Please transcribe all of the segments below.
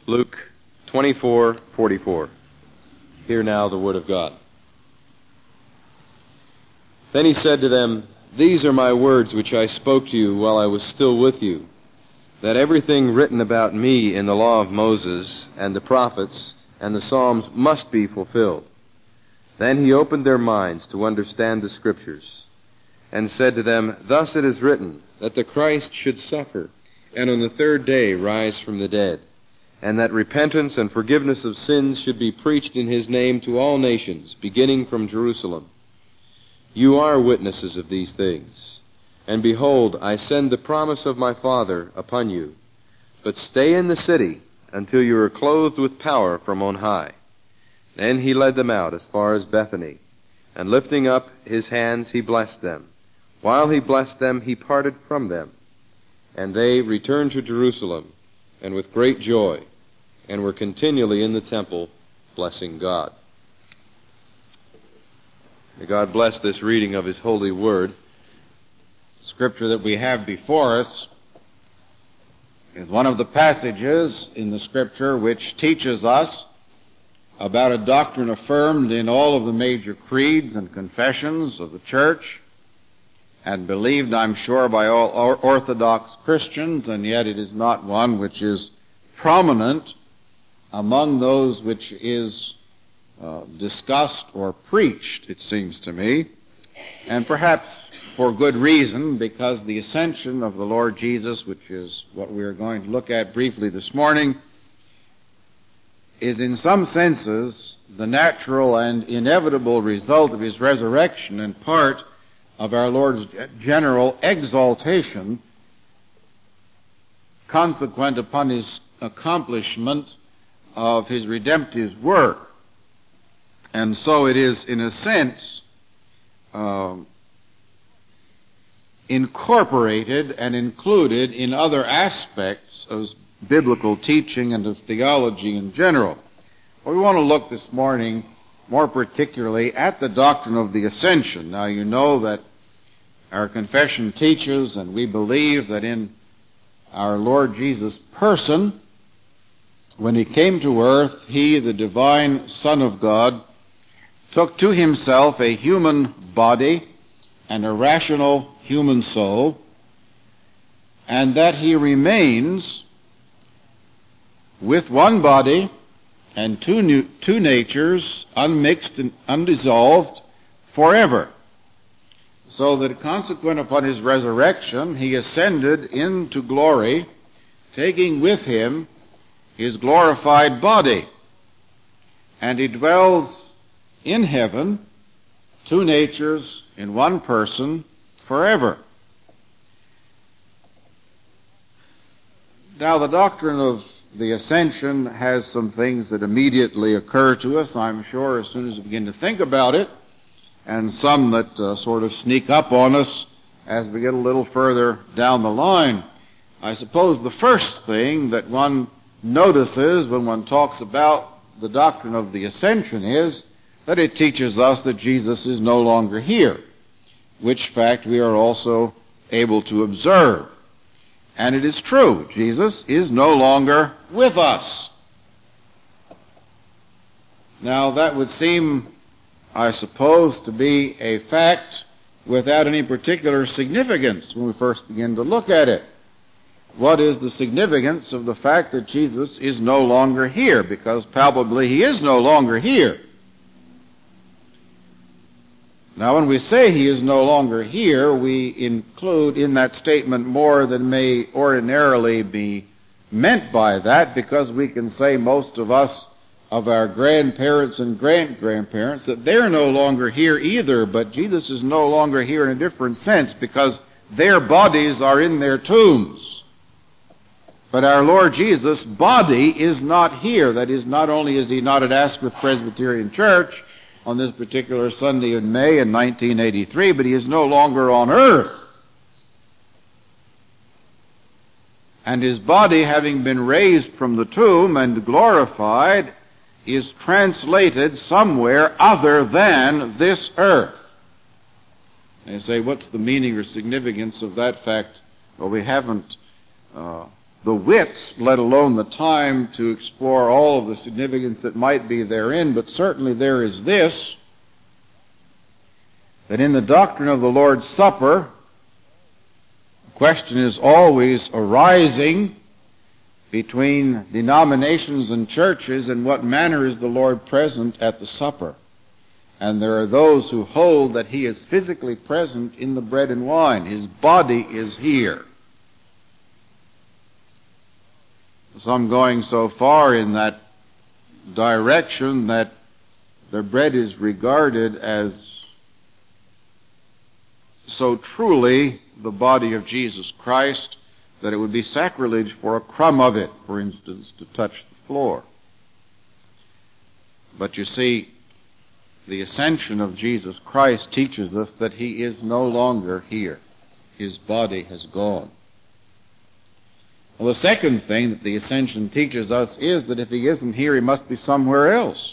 Luke 24:44. Hear now the word of God. Then he said to them, "These are my words which I spoke to you while I was still with you, that everything written about me in the law of Moses and the prophets and the Psalms must be fulfilled." Then he opened their minds to understand the Scriptures, and said to them, "Thus it is written, that the Christ should suffer, and on the third day rise from the dead, and that repentance and forgiveness of sins should be preached in his name to all nations, beginning from Jerusalem. You are witnesses of these things. And behold, I send the promise of my Father upon you. But stay in the city until you are clothed with power from on high." Then he led them out as far as Bethany, and lifting up his hands he blessed them. While he blessed them, he parted from them. And they returned to Jerusalem, and with great joy, and were continually in the temple, blessing God. May God bless this reading of his holy word. The scripture that we have before us is one of the passages in the scripture which teaches us about a doctrine affirmed in all of the major creeds and confessions of the church, and believed, I'm sure, by all Orthodox Christians, and yet it is not one which is prominent among those which is discussed or preached, it seems to me, and perhaps for good reason, because the ascension of the Lord Jesus, which is what we are going to look at briefly this morning, is in some senses the natural and inevitable result of his resurrection and part of our Lord's general exaltation consequent upon his accomplishment of his redemptive work. And so it is, in a sense, incorporated and included in other aspects of biblical teaching and of theology in general. Well, we want to look this morning more particularly at the doctrine of the ascension. Now, you know that our confession teaches, and we believe that in our Lord Jesus' person, when he came to earth, he, the divine Son of God, took to himself a human body and a rational human soul, and that he remains with one body and two natures, unmixed and undissolved, forever. So that consequent upon his resurrection, he ascended into glory, taking with him his glorified body. And he dwells in heaven, two natures in one person, forever. Now, the doctrine of the ascension has some things that immediately occur to us, I'm sure, as soon as we begin to think about it, and some that sort of sneak up on us as we get a little further down the line. I suppose the first thing that one notices when one talks about the doctrine of the ascension is that it teaches us that Jesus is no longer here, which fact we are also able to observe. And it is true, Jesus is no longer with us. Now, that would seem, I suppose, to be a fact without any particular significance when we first begin to look at it. What is the significance of the fact that Jesus is no longer here? Because palpably he is no longer here. Now, when we say he is no longer here, we include in that statement more than may ordinarily be meant by that, because we can say most of us, of our grandparents and great-grandparents, that they're no longer here either, but Jesus is no longer here in a different sense, because their bodies are in their tombs. But our Lord Jesus' body is not here. That is, not only is he not at Asquith Presbyterian Church on this particular Sunday in May in 1983, but he is no longer on earth. And his body, having been raised from the tomb and glorified, is translated somewhere other than this earth. And you say, what's the meaning or significance of that fact? Well, we haven't the wits, let alone the time to explore all of the significance that might be therein, but certainly there is this, that in the doctrine of the Lord's Supper, the question is always arising between denominations and churches, in what manner is the Lord present at the supper. And there are those who hold that he is physically present in the bread and wine. His body is here. Some going so far in that direction that the bread is regarded as so truly the body of Jesus Christ that it would be sacrilege for a crumb of it, for instance, to touch the floor. But you see, the ascension of Jesus Christ teaches us that he is no longer here. His body has gone. Well, the second thing that the ascension teaches us is that if he isn't here, he must be somewhere else.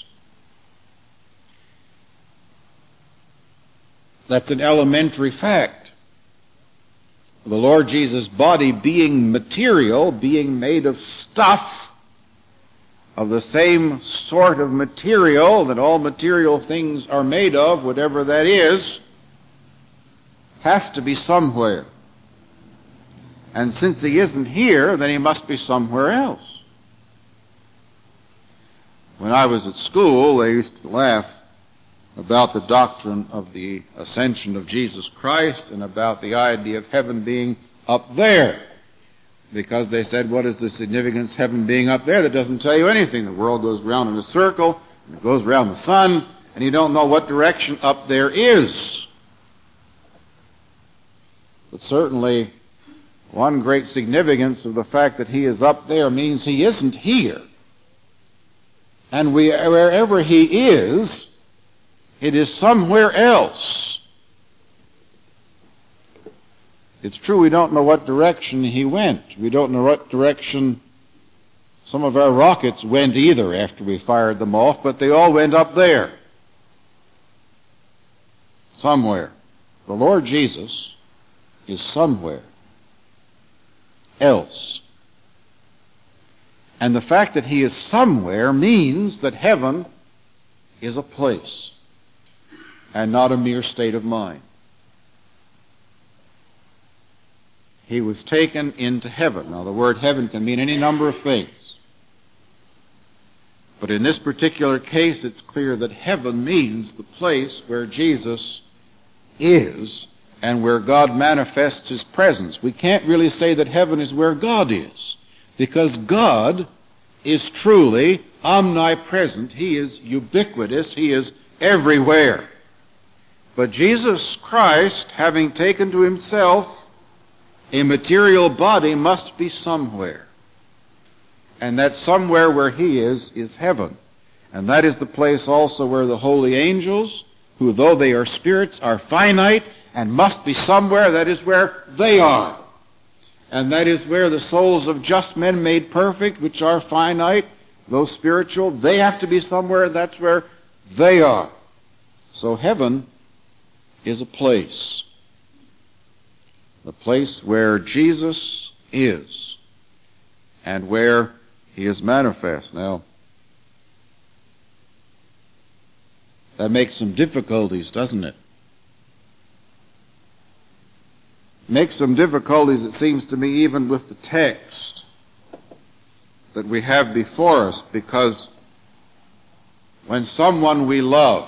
That's an elementary fact. The Lord Jesus' body being material, being made of stuff, of the same sort of material that all material things are made of, whatever that is, has to be somewhere. And since he isn't here, then he must be somewhere else. When I was at school, they used to laugh about the doctrine of the ascension of Jesus Christ and about the idea of heaven being up there. Because they said, what is the significance of heaven being up there? That doesn't tell you anything. The world goes round in a circle, and it goes around the sun, and you don't know what direction up there is. But certainly, one great significance of the fact that he is up there means he isn't here. And wherever he is, it is somewhere else. It's true we don't know what direction he went. We don't know what direction some of our rockets went either after we fired them off, but they all went up there. Somewhere. The Lord Jesus is somewhere else. And the fact that he is somewhere means that heaven is a place and not a mere state of mind. He was taken into heaven. Now, the word heaven can mean any number of things. But in this particular case, it's clear that heaven means the place where Jesus is and where God manifests his presence. We can't really say that heaven is where God is, because God is truly omnipresent. He is ubiquitous. He is everywhere. But Jesus Christ, having taken to himself a material body, must be somewhere. And that somewhere where he is heaven. And that is the place also where the holy angels, who though they are spirits, are finite and must be somewhere. That is where they are. And that is where the souls of just men made perfect, which are finite, though spiritual, they have to be somewhere. That's where they are. So heaven is a place. The place where Jesus is and where he is manifest. Now, that makes some difficulties, doesn't it? Makes some difficulties, it seems to me, even with the text that we have before us, because when someone we love,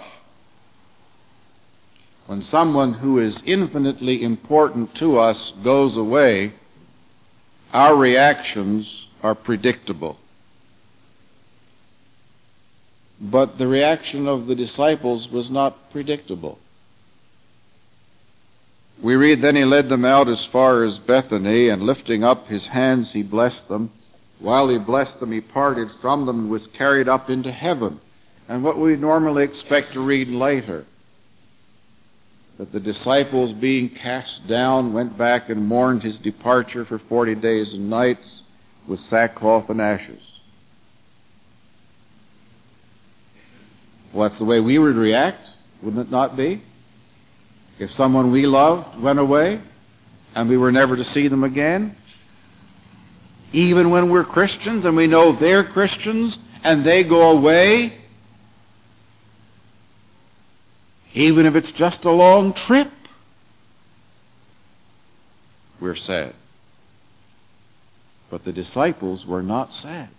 when someone who is infinitely important to us goes away, our reactions are predictable. But the reaction of the disciples was not predictable. We read, then he led them out as far as Bethany, and lifting up his hands he blessed them. While he blessed them, he parted from them and was carried up into heaven. And what we normally expect to read later, that the disciples, being cast down, went back and mourned his departure for 40 days and nights with sackcloth and ashes. Well, that's the way we would react, wouldn't it not be? If someone we loved went away and we were never to see them again, even when we're Christians and we know they're Christians and they go away, even if it's just a long trip, we're sad. But the disciples were not sad.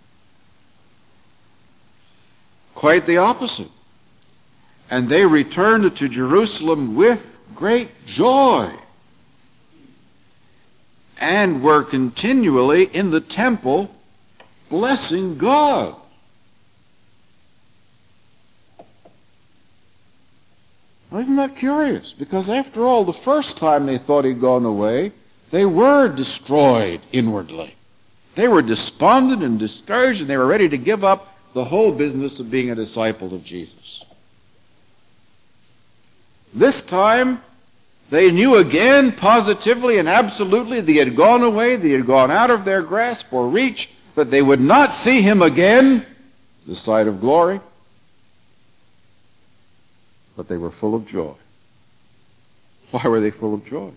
Quite the opposite. And they returned to Jerusalem with great joy and were continually in the temple blessing God. Well, isn't that curious? Because after all, the first time they thought he'd gone away, they were destroyed inwardly. They were despondent and discouraged, and they were ready to give up the whole business of being a disciple of Jesus. This time, they knew again positively and absolutely that he had gone away, that he had gone out of their grasp or reach, that they would not see him again, the sight of glory. But they were full of joy. Why were they full of joy?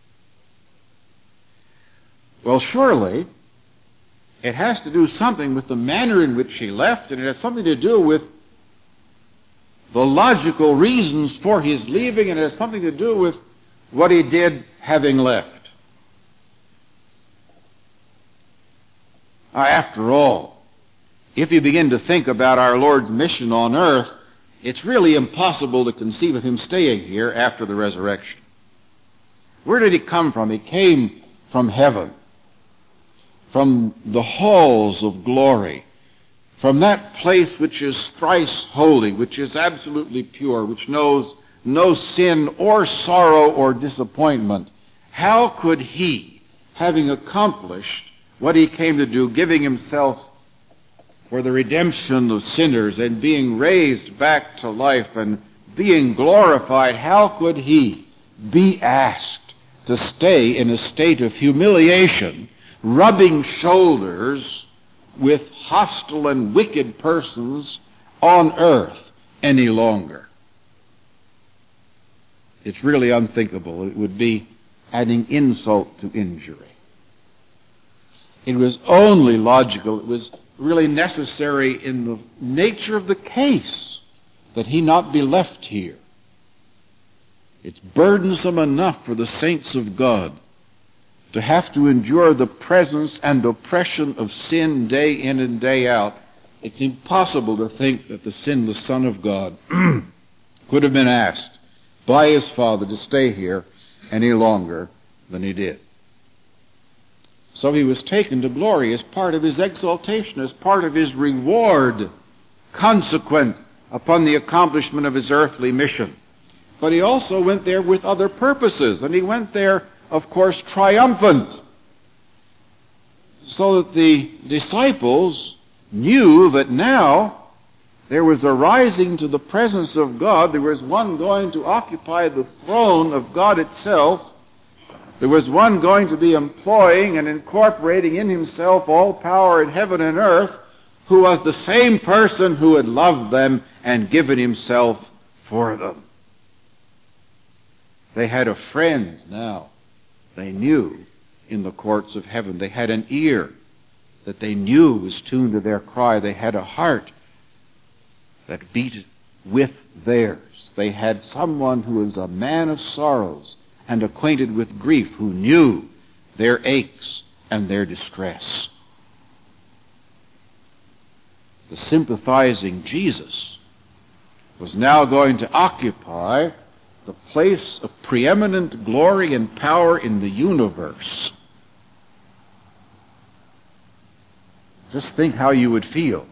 Well, surely it has to do something with the manner in which he left, and it has something to do with the logical reasons for his leaving, and it has something to do with what he did having left. After all, if you begin to think about our Lord's mission on earth, it's really impossible to conceive of him staying here after the resurrection. Where did he come from? He came from heaven, from the halls of glory, from that place which is thrice holy, which is absolutely pure, which knows no sin or sorrow or disappointment. How could he, having accomplished what he came to do, giving himself for the redemption of sinners and being raised back to life and being glorified, how could he be asked to stay in a state of humiliation, rubbing shoulders with hostile and wicked persons on earth any longer? It's really unthinkable. It would be adding insult to injury. It was only logical, it was really necessary in the nature of the case that he not be left here. It's burdensome enough for the saints of God to have to endure the presence and oppression of sin day in and day out. It's impossible to think that the sinless Son of God could have been asked by his Father to stay here any longer than he did. So he was taken to glory as part of his exaltation, as part of his reward consequent upon the accomplishment of his earthly mission. But he also went there with other purposes, and he went there, of course, triumphant, so that the disciples knew that now there was a rising to the presence of God. There was one going to occupy the throne of God itself. There was one going to be employing and incorporating in himself all power in heaven and earth, who was the same person who had loved them and given himself for them. They had a friend now. They knew in the courts of heaven. They had an ear that they knew was tuned to their cry. They had a heart that beat with theirs. They had someone who was a man of sorrows and acquainted with grief, who knew their aches and their distress. The sympathizing Jesus was now going to occupy the place of preeminent glory and power in the universe. Just think how you would feel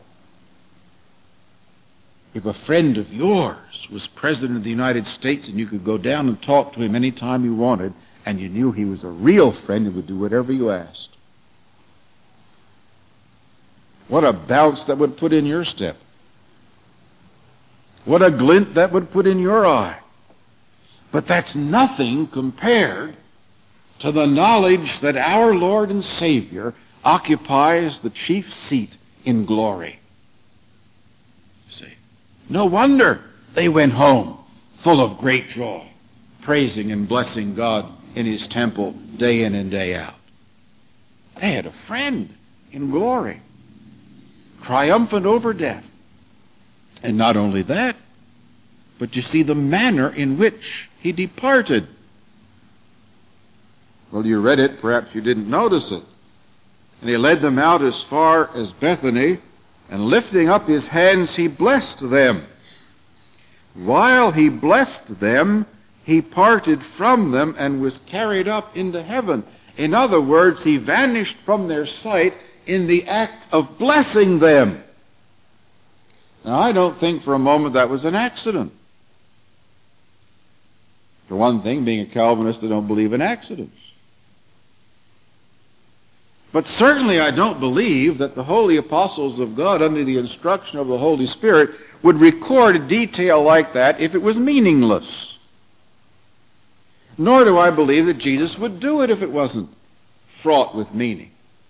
if a friend of yours was President of the United States and you could go down and talk to him any time you wanted, and you knew he was a real friend and would do whatever you asked. What a bounce that would put in your step. What a glint that would put in your eye. But that's nothing compared to the knowledge that our Lord and Savior occupies the chief seat in glory. See? No wonder they went home full of great joy, praising and blessing God in his temple day in and day out. They had a friend in glory, triumphant over death. And not only that, but you see the manner in which he departed. Well, you read it, perhaps you didn't notice it. And he led them out as far as Bethany, and lifting up his hands, he blessed them. While he blessed them, he parted from them and was carried up into heaven. In other words, he vanished from their sight in the act of blessing them. Now, I don't think for a moment that was an accident. For one thing, being a Calvinist, I don't believe in accidents. But certainly I don't believe that the holy apostles of God, under the instruction of the Holy Spirit, would record a detail like that if it was meaningless. Nor do I believe that Jesus would do it if it wasn't fraught with meaning.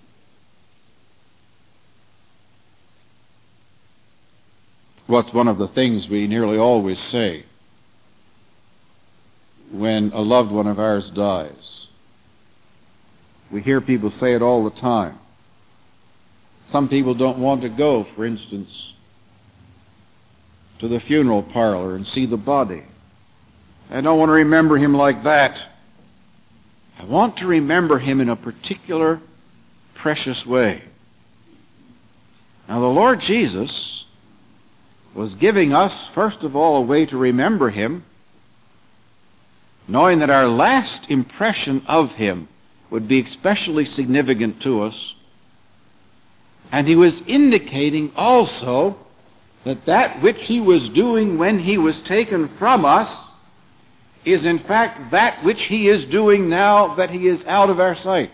What's one of the things we nearly always say when a loved one of ours dies? We hear people say it all the time. Some people don't want to go, for instance, to the funeral parlor and see the body. I don't want to remember him like that. I want to remember him in a particular, precious way. Now, the Lord Jesus was giving us, first of all, a way to remember him, knowing that our last impression of him would be especially significant to us. And he was indicating also that that which he was doing when he was taken from us is in fact that which he is doing now that he is out of our sight.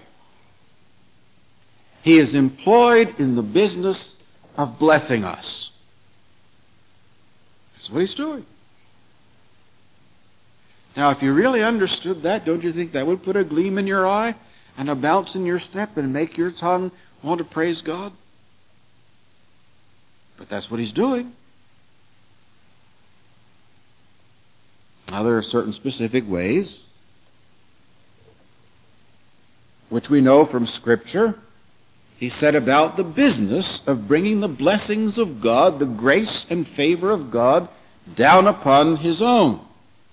He is employed in the business of blessing us. That's what he's doing. Now, if you really understood that, don't you think that would put a gleam in your eye and a bounce in your step and make your tongue want to praise God? But that's what he's doing. Now, there are certain specific ways which we know from Scripture. He set about the business of bringing the blessings of God, the grace and favor of God, down upon his own.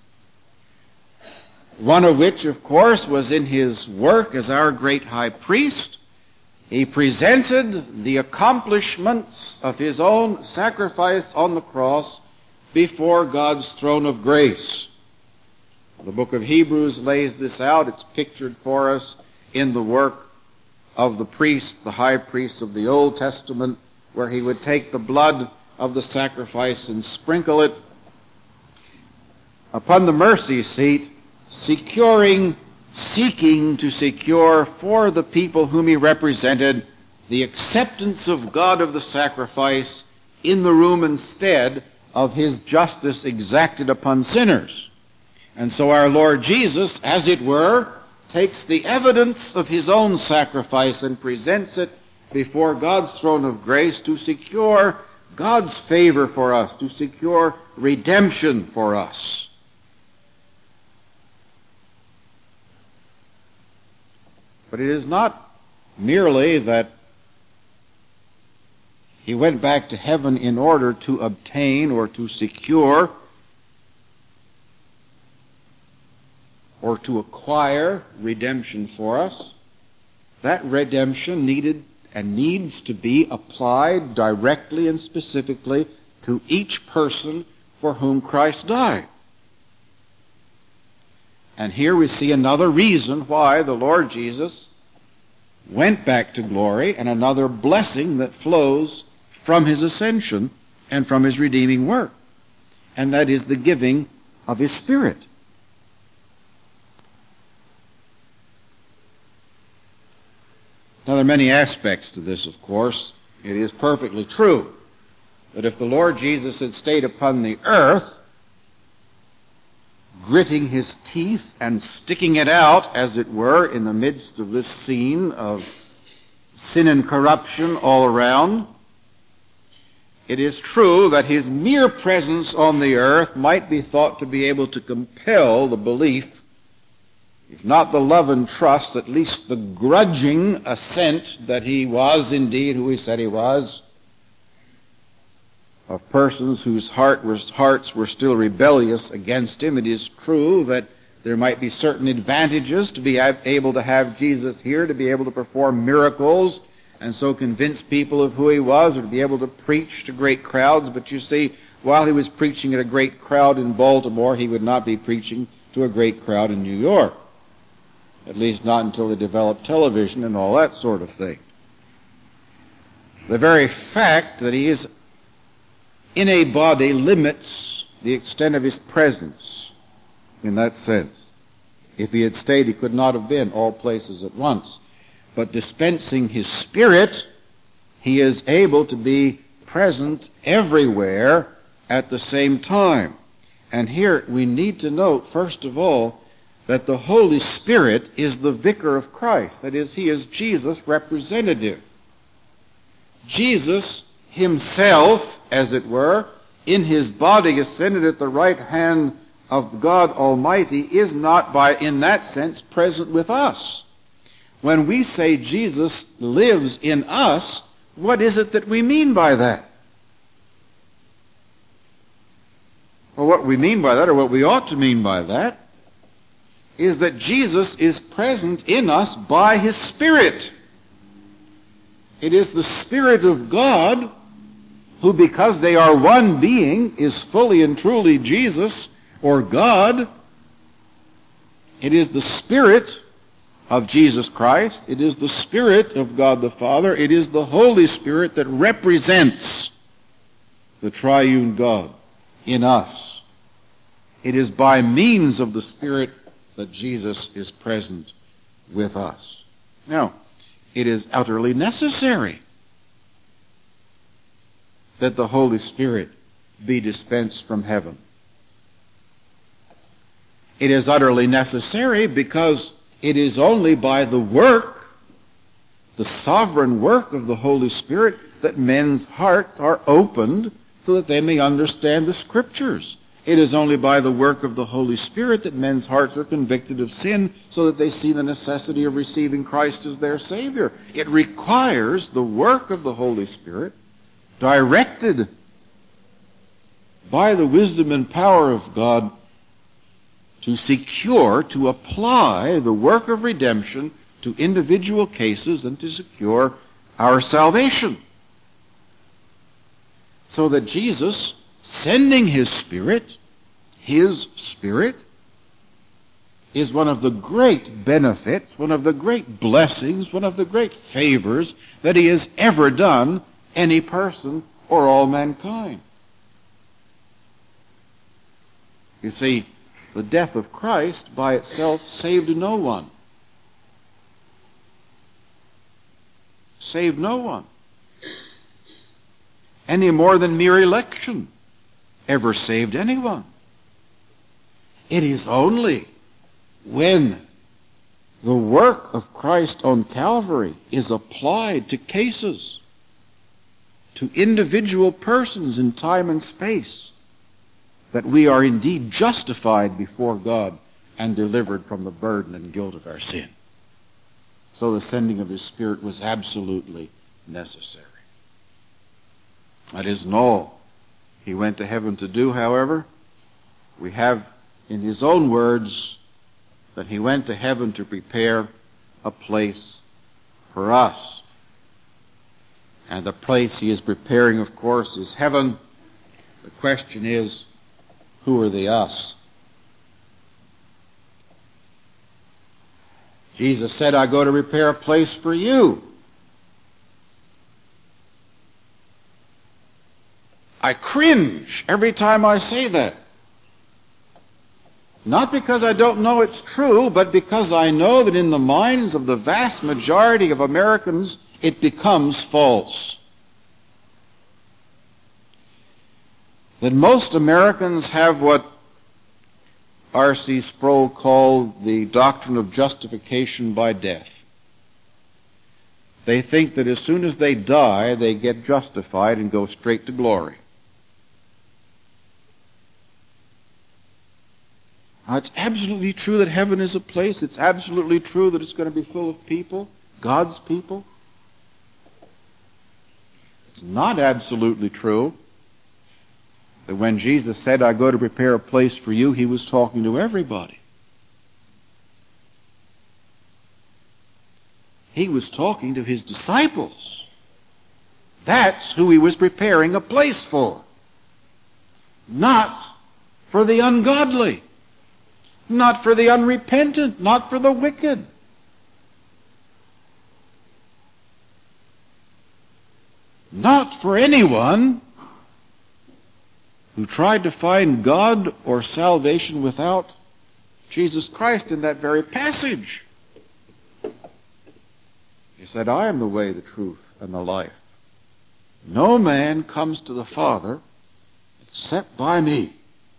One of which, of course, was in his work as our great high priest. He presented the accomplishments of his own sacrifice on the cross before God's throne of grace. The book of Hebrews lays this out. It's pictured for us in the work of the priest, the high priest of the Old Testament, where he would take the blood of the sacrifice and sprinkle it upon the mercy seat, seeking to secure for the people whom he represented the acceptance of God of the sacrifice in the room instead of his justice exacted upon sinners. And so our Lord Jesus, as it were, takes the evidence of his own sacrifice and presents it before God's throne of grace to secure God's favor for us, to secure redemption for us. But it is not merely that he went back to heaven in order to obtain or to secure or to acquire redemption for us. That redemption needed and needs to be applied directly and specifically to each person for whom Christ died. And here we see another reason why the Lord Jesus went back to glory, and another blessing that flows from his ascension and from his redeeming work. And that is the giving of his Spirit. Now, there are many aspects to this, of course. It is perfectly true that if the Lord Jesus had stayed upon the earth, gritting his teeth and sticking it out, as it were, in the midst of this scene of sin and corruption all around, it is true that his mere presence on the earth might be thought to be able to compel the belief if not the love and trust, at least the grudging assent that he was indeed who he said he was, of persons whose hearts were still rebellious against him. It is true that there might be certain advantages to be able to have Jesus here, to be able to perform miracles, and so convince people of who he was, or to be able to preach to great crowds. But you see, while he was preaching at a great crowd in Baltimore, he would not be preaching to a great crowd in New York. At least not until they developed television and all that sort of thing. The very fact that he is in a body limits the extent of his presence in that sense. If he had stayed, he could not have been all places at once. But dispensing his Spirit, he is able to be present everywhere at the same time. And here we need to note, first of all, that the Holy Spirit is the vicar of Christ. That is, he is Jesus' representative. Jesus himself, as it were, in his body ascended at the right hand of God Almighty, is not in that sense present with us. When we say Jesus lives in us, what is it that we mean by that? Well, what we mean by that, or what we ought to mean by that, is that Jesus is present in us by his Spirit. It is the Spirit of God who, because they are one being, is fully and truly Jesus or God. It is the Spirit of Jesus Christ. It is the Spirit of God the Father. It is the Holy Spirit that represents the triune God in us. It is by means of the Spirit that Jesus is present with us. Now, it is utterly necessary that the Holy Spirit be dispensed from heaven. It is utterly necessary because it is only by the work, the sovereign work of the Holy Spirit, that men's hearts are opened so that they may understand the Scriptures. It is only by the work of the Holy Spirit that men's hearts are convicted of sin so that they see the necessity of receiving Christ as their Savior. It requires the work of the Holy Spirit, directed by the wisdom and power of God, to secure, to apply the work of redemption to individual cases and to secure our salvation. So that Jesus, sending his Spirit, is one of the great benefits, one of the great blessings, one of the great favors that he has ever done any person or all mankind. You see, the death of Christ by itself saved no one. Saved no one. Any more than mere election ever saved anyone. It is only when the work of Christ on Calvary is applied to cases, to individual persons in time and space, that we are indeed justified before God and delivered from the burden and guilt of our sin. So the sending of his Spirit was absolutely necessary. That isn't all he went to heaven to do, however. We have in his own words that he went to heaven to prepare a place for us. And the place he is preparing, of course, is heaven. The question is, who are the us? Jesus said, I go to prepare a place for you. I cringe every time I say that. Not because I don't know it's true, but because I know that in the minds of the vast majority of Americans, it becomes false. That most Americans have what R.C. Sproul called the doctrine of justification by death. They think that as soon as they die, they get justified and go straight to glory. It's absolutely true that heaven is a place. It's absolutely true that it's going to be full of people, God's people. It's not absolutely true that when Jesus said, I go to prepare a place for you, he was talking to everybody. He was talking to his disciples. That's who he was preparing a place for. Not for the ungodly. Not for the unrepentant. Not for the wicked. Not for anyone who tried to find God or salvation without Jesus Christ in that very passage. He said, I am the way, the truth, and the life. No man comes to the Father except by me.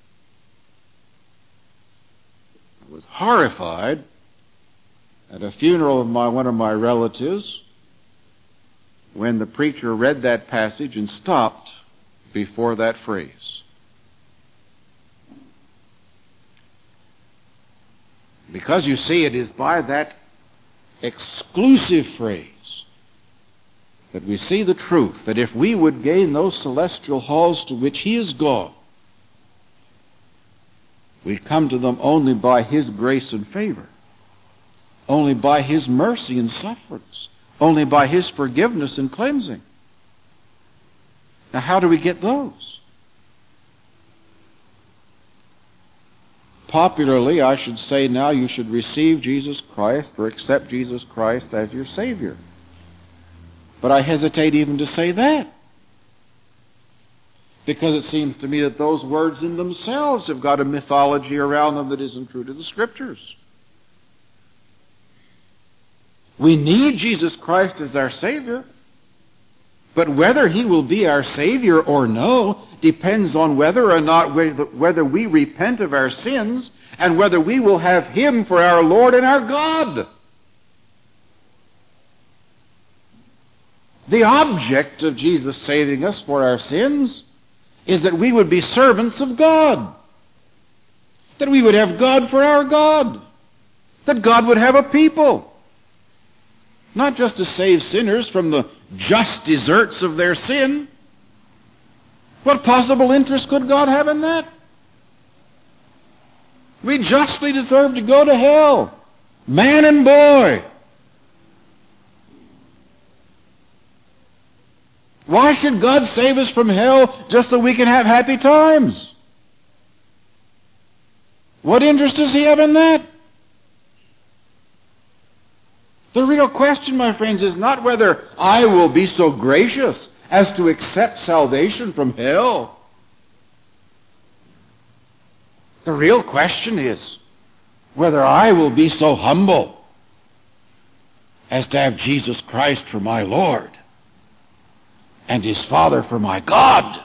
I was horrified at a funeral of one of my relatives when the preacher read that passage and stopped before that phrase. Because you see, it is by that exclusive phrase that we see the truth, that if we would gain those celestial halls to which he is gone, we come to them only by his grace and favor, only by his mercy and sufferance, only by his forgiveness and cleansing. Now, how do we get those? Popularly, I should say now you should receive Jesus Christ or accept Jesus Christ as your Savior. But I hesitate even to say that, because it seems to me that those words in themselves have got a mythology around them that isn't true to the Scriptures. We need Jesus Christ as our Savior, but whether he will be our Savior or no depends on whether or not whether we repent of our sins and whether we will have him for our Lord and our God. The object of Jesus saving us for our sins is that we would be servants of God, that we would have God for our God, that God would have a people, not just to save sinners from the just deserts of their sin. What possible interest could God have in that? We justly deserve to go to hell, man and boy. Why should God save us from hell just so we can have happy times? What interest does he have in that? The real question, my friends, is not whether I will be so gracious as to accept salvation from hell. The real question is whether I will be so humble as to have Jesus Christ for my Lord and his Father for my God,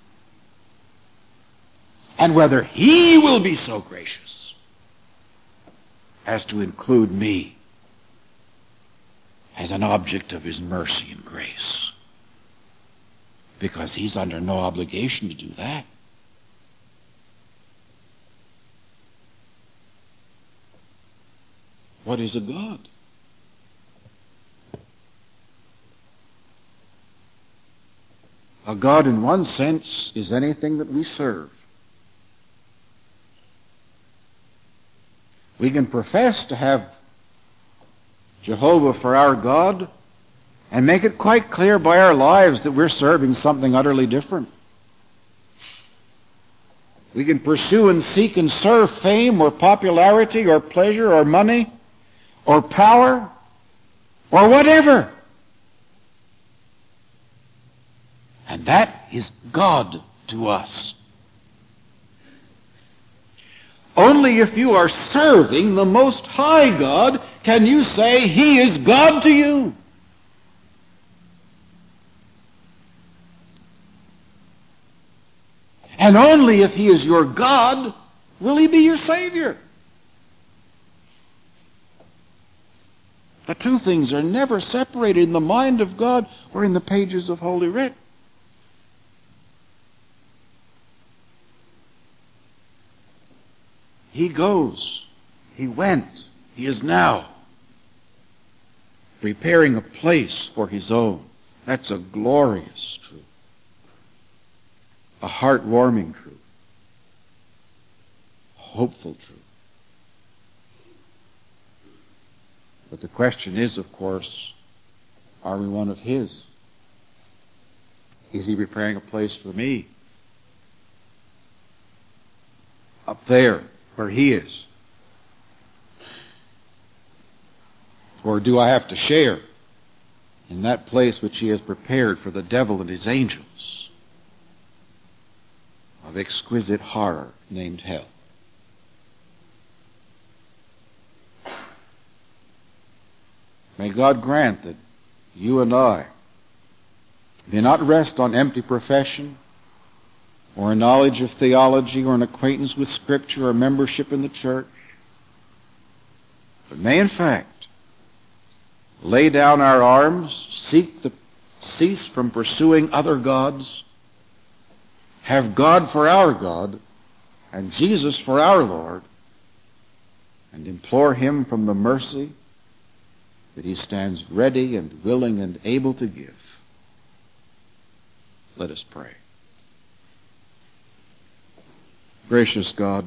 and whether he will be so gracious as to include me as an object of his mercy and grace, because he's under no obligation to do that. What is a God? A God, in one sense, is anything that we serve. We can profess to have Jehovah for our God and make it quite clear by our lives that we're serving something utterly different. We can pursue and seek and serve fame or popularity or pleasure or money or power or whatever. And that is God to us. Only if you are serving the Most High God can you say he is God to you. And only if he is your God will he be your Savior. The two things are never separated in the mind of God or in the pages of Holy Writ. He goes. He went. He is now preparing a place for his own. That's a glorious truth. A heart-warming truth. A hopeful truth. But the question is, of course, are we one of his? Is he preparing a place for me? Up there, where he is? Or do I have to share in that place which he has prepared for the devil and his angels of exquisite horror named hell? May God grant that you and I may not rest on empty profession or a knowledge of theology or an acquaintance with Scripture or membership in the church, but may in fact lay down our arms, cease from pursuing other gods, have God for our God and Jesus for our Lord, and implore him from the mercy that he stands ready and willing and able to give. Let us pray. Gracious God,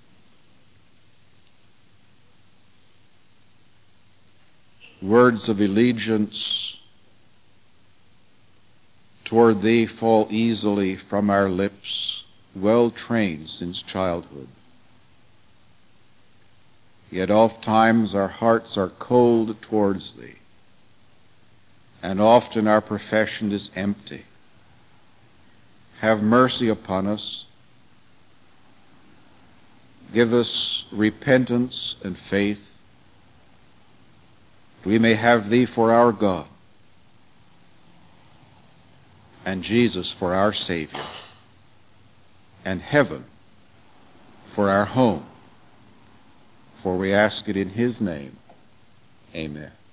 words of allegiance toward thee fall easily from our lips, well trained since childhood. Yet oft times our hearts are cold towards thee, and often our profession is empty. Have mercy upon us. Give us repentance and faith. We may have thee for our God, and Jesus for our Savior, and heaven for our home. For we ask it in his name. Amen.